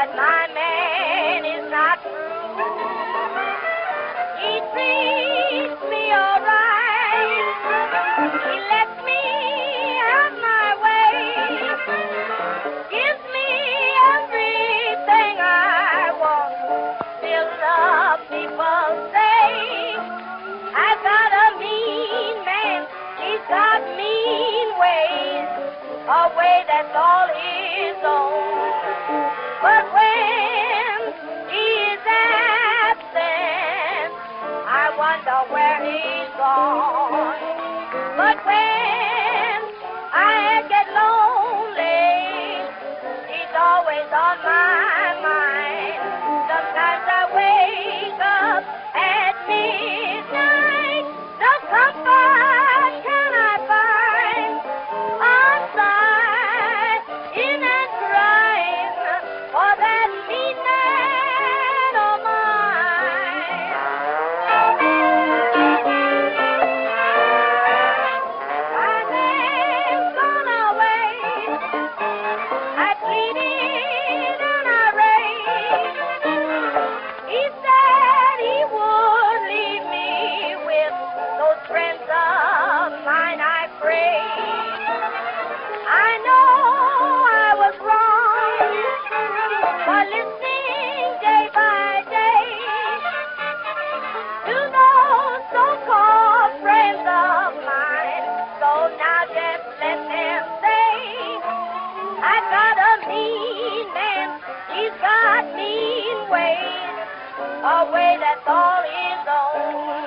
that my man is not true. He treats me all right. He lets me have my way. Gives me everything I want. Still the people say I've got a mean man. He's got mean ways, a way that's all his own. But when he is absent, I wonder where he's gone. But when I get lonely, he's always on my mind. Sometimes I wake up at midnight. No comfort can I find. I'm sighing and crying for that mean man of mine. My name's gone away. I pleaded and I raved. He said he would leave me with those friends of mine, I prayed. I know I was wrong for listening day by day to those so-called friends of mine. So now just let them say I've got a mean man. He's got mean ways, a way that's all his own.